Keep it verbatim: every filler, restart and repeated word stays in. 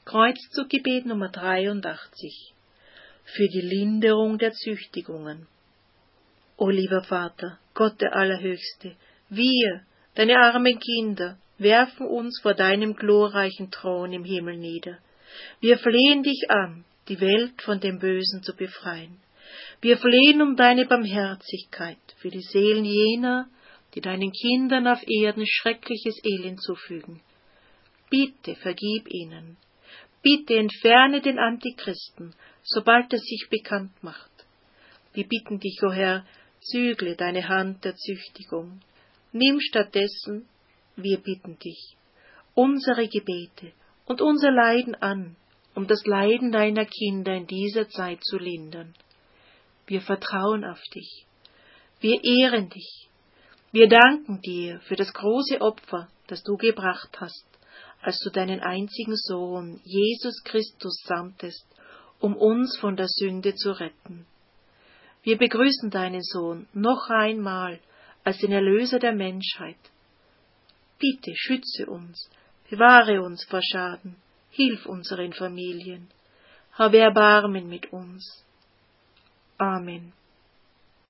Kreuzzuggebet Nummer dreiundachtzig. Für die Linderung der Züchtigungen. O lieber Vater, Gott der Allerhöchste, wir, deine armen Kinder, werfen uns vor deinem glorreichen Thron im Himmel nieder. Wir flehen dich an, die Welt von dem Bösen zu befreien. Wir flehen um deine Barmherzigkeit für die Seelen jener, die deinen Kindern auf Erden schreckliches Elend zufügen. Bitte vergib ihnen. Bitte entferne den Antichristen, sobald er sich bekannt macht. Wir bitten dich, o Herr, zügle deine Hand der Züchtigung. Nimm stattdessen, wir bitten dich, unsere Gebete und unser Leiden an, um das Leiden deiner Kinder in dieser Zeit zu lindern. Wir vertrauen auf dich. Wir ehren dich. Wir danken dir für das große Opfer, das du gebracht hast, als du deinen einzigen Sohn, Jesus Christus, sandtest, um uns von der Sünde zu retten. Wir begrüßen deinen Sohn noch einmal als den Erlöser der Menschheit. Bitte schütze uns, bewahre uns vor Schaden, hilf unseren Familien, habe Erbarmen mit uns. Amen.